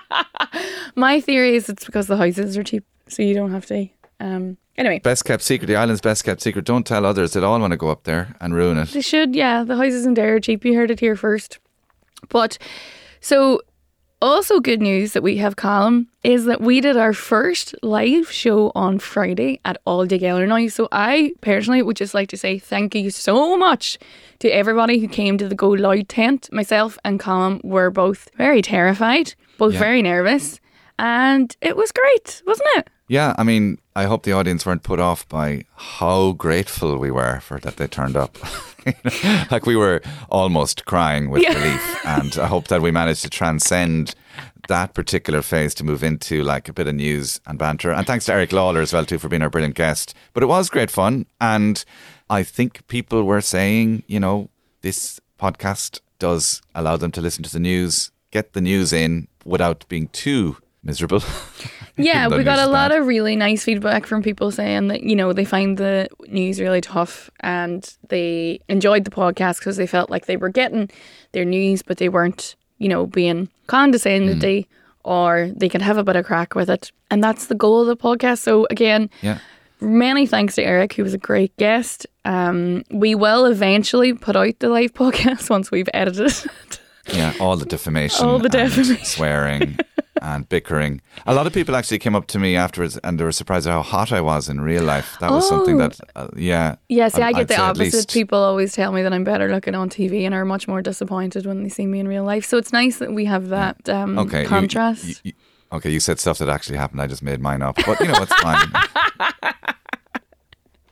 [SPEAKER 3] my theory is it's because the houses are cheap. So you don't have to. Um, anyway.
[SPEAKER 2] Best kept secret, the island's best kept secret. Don't tell others. They'll all want to go up there and ruin it.
[SPEAKER 3] They should, yeah. The houses in Dare are cheap. You heard it here first. But so also good news that we have, Colin, is that we did our first live show on Friday at All Together Now. So I personally would just like to say thank you so much to everybody who came to the Go Loud tent. Myself and Colin were both very terrified, both
[SPEAKER 2] Yeah.
[SPEAKER 3] very nervous. And it was great, wasn't it?
[SPEAKER 2] Yeah, I mean, I hope the audience weren't put off by how grateful we were for that they turned up. Like we were almost crying with
[SPEAKER 3] Yeah.
[SPEAKER 2] relief. And I hope that we managed to transcend that particular phase to move into like a bit of news and banter. And thanks to Eric Lawler as well too for being our brilliant guest. But it was great fun. And I think people were saying, you know, this podcast does allow them to listen to the news, get the news in without being too miserable.
[SPEAKER 3] Yeah,
[SPEAKER 2] Even though
[SPEAKER 3] we got
[SPEAKER 2] news
[SPEAKER 3] a
[SPEAKER 2] is
[SPEAKER 3] lot
[SPEAKER 2] bad.
[SPEAKER 3] of really nice feedback from people saying that, you know, they find the news really tough and they enjoyed the podcast because they felt like they were getting their news, but they weren't, you know, being condescending or they could have a bit of crack with it. And that's the goal of the podcast. So again,
[SPEAKER 2] Yeah.
[SPEAKER 3] many thanks to Eric, who was a great guest. Um, we will eventually put out the live podcast once we've edited it.
[SPEAKER 2] Yeah, all the defamation,
[SPEAKER 3] All the
[SPEAKER 2] and
[SPEAKER 3] defamation.
[SPEAKER 2] swearing and bickering. A lot of people actually came up to me afterwards and they were surprised at how hot I was in real life. That was something
[SPEAKER 3] Oh.
[SPEAKER 2] that, uh, yeah.
[SPEAKER 3] Yeah, see, I
[SPEAKER 2] I'd-
[SPEAKER 3] get
[SPEAKER 2] I'd
[SPEAKER 3] the
[SPEAKER 2] say at
[SPEAKER 3] opposite.
[SPEAKER 2] least-
[SPEAKER 3] People always tell me that I'm better looking on T V and are much more disappointed when they see me in real life. So it's nice that we have that um,
[SPEAKER 2] Okay, you-
[SPEAKER 3] contrast.
[SPEAKER 2] you- you- okay, you said stuff that actually happened. I just made mine up. But, you know, it's fine.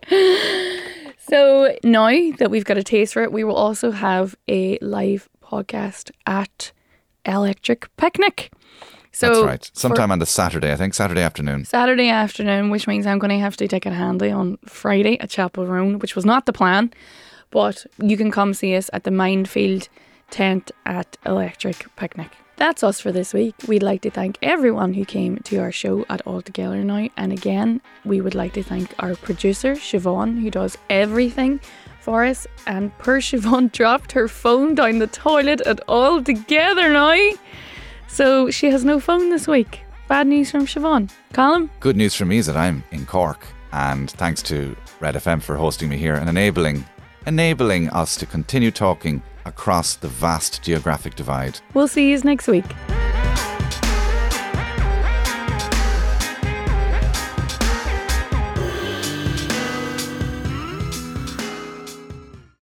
[SPEAKER 3] So now that we've got a taste for it, we will also have a live podcast at Electric Picnic. So
[SPEAKER 2] That's right. Sometime on the Saturday, I think, Saturday afternoon.
[SPEAKER 3] Saturday afternoon, which means I'm going to have to take it handy on Friday at Chapel Roan, which was not the plan. But you can come see us at the Minefield tent at Electric Picnic. That's us for this week. We'd like to thank everyone who came to our show at All Together Now. And again, we would like to thank our producer, Siobhan, who does everything for us. And poor Siobhan dropped her phone down the toilet at All Together Now. So she has no phone this week. Bad news from Siobhan. Colin?
[SPEAKER 2] Good news for me is that I'm in Cork, and thanks to Red F M for hosting me here and enabling enabling us to continue talking across the vast geographic divide.
[SPEAKER 3] We'll see you next week.